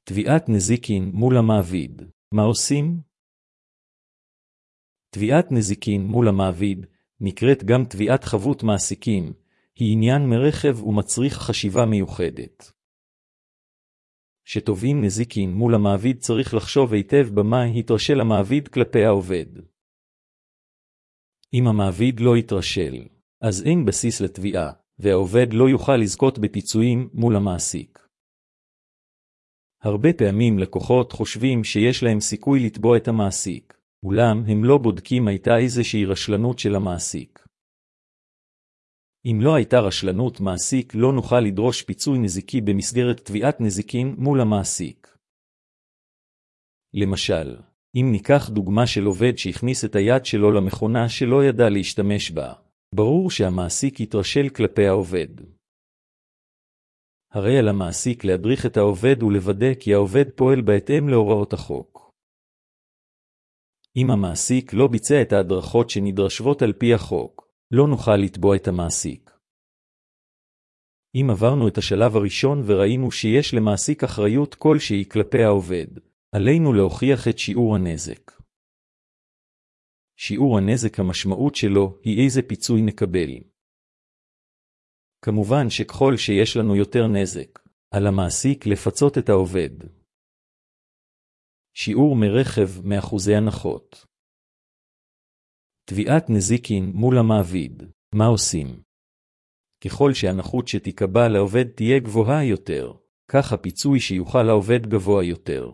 תביעת נזיקין מול המעביד. מה עושים? תביעת נזיקין מול המעביד נקראת גם תביעת חבות מעסיקים, היא עניין מרחב ומצריך חשיבה מיוחדת. שתובעים נזיקין מול המעביד צריך לחשוב היטב במה התרשל המעביד כלפי העובד. אם המעביד לא יתרשל, אז אין בסיס לתביעה, והעובד לא יוכל לזכות בפיצויים מול המעסיק. הרבה פעמים לקוחות חושבים שיש להם סיכוי לתבוע את המעסיק, אולם הם לא בודקים הייתה איזושהי רשלנות של המעסיק. אם לא הייתה רשלנות מעסיק לא נוכל לדרוש פיצוי נזיקי במסגרת תביעת נזיקין מול המעסיק. למשל, אם ניקח דוגמה של עובד שהכניס את היד שלו למכונה שלא ידע להשתמש בה, ברור שהמעסיק יתרשל כלפי העובד. הרי על המעסיק להדריך את העובד ולוודא כי העובד פועל בהתאם להוראות החוק. אם המעסיק לא ביצע את ההדרכות שנדרשות על פי החוק, לא נוכל לתבוע את המעסיק. אם עברנו את השלב הראשון וראינו שיש למעסיק אחריות כלשהי כלפי העובד, עלינו להוכיח את שיעור הנזק. שיעור הנזק המשמעות שלו היא איזה פיצוי נקבל. כמובן שככל שיש לנו יותר נזק, על המעסיק לפצות את העובד. שיעור מרחב מאחוזי הנחות. תביעת נזיקין מול המעביד. מה עושים? ככל שהנחות שתיקבע לעובד תהיה גבוהה יותר, כך הפיצוי שיוכל לעובד גבוה יותר.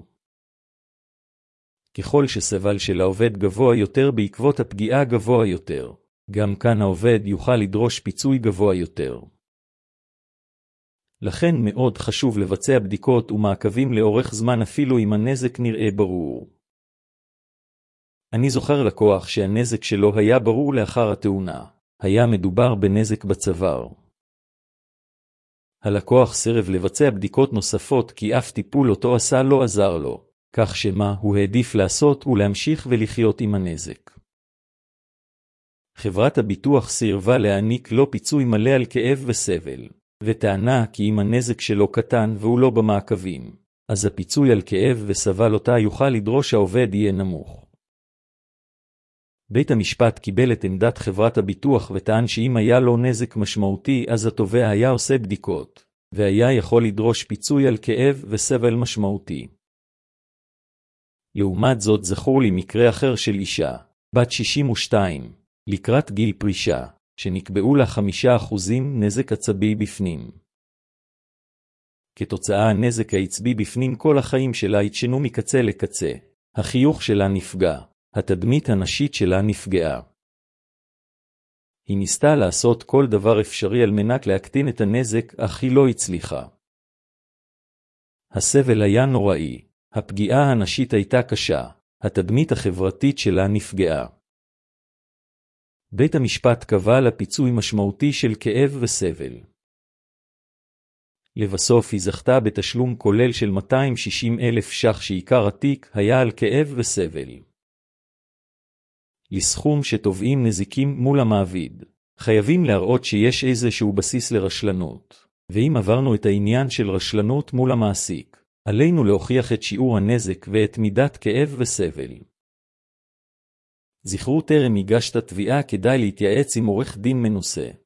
ככל שסבל של העובד גבוה יותר בעקבות הפגיעה גבוה יותר, גם כאן העובד יוכל לדרוש פיצוי גבוה יותר. לכן מאוד חשוב לבצע בדיקות ומעקבים לאורך זמן אפילו אם הנזק נראה ברור. אני זוכר לקוח שהנזק שלו היה ברור לאחר התאונה. היה מדובר בנזק בצוואר. הלקוח סירב לבצע בדיקות נוספות כי אף טיפול אותו עשה לא עזר לו, כך שמה הוא העדיף לעשות ולהמשיך ולחיות עם הנזק. חברת הביטוח סירבה להעניק לו פיצוי מלא על כאב וסבל, וטענה כי אם הנזק שלו קטן והוא לא במעקבים, אז הפיצוי על כאב וסבל אותה יוכל לדרוש העובד יהיה נמוך. בית המשפט קיבל את עמדת חברת הביטוח וטען שאם היה לו נזק משמעותי אז התובע היה עושה בדיקות, והיה יכול לדרוש פיצוי על כאב וסבל משמעותי. לעומת זאת זכור לי מקרה אחר של אישה, בת 62, לקראת גיל פרישה, שנקבעו לה 5% נזק עצבי בפנים. כתוצאה הנזק העצבי בפנים כל החיים שלה התשנו מקצה לקצה, החיוך שלה נפגע. התדמית הנשית שלה נפגעה. היא ניסתה לעשות כל דבר אפשרי על מנת להקטין את הנזק, אך היא לא הצליחה. הסבל היה נוראי, הפגיעה הנשית הייתה קשה, התדמית החברתית שלה נפגעה. בית המשפט קבע לה פיצוי משמעותי של כאב וסבל. לבסוף היא זכתה בתשלום כולל של 260,000 ש"ח שעיקר התיק היה על כאב וסבל. לסכום שתובעים נזיקים מול המעביד, חייבים להראות שיש איזשהו בסיס לרשלנות, ואם עברנו את העניין של רשלנות מול המעסיק, עלינו להוכיח את שיעור הנזק ואת מידת כאב וסבל. זכרו טרם הגשת תביעה כדאי להתייעץ עם עורך דין מנוסה.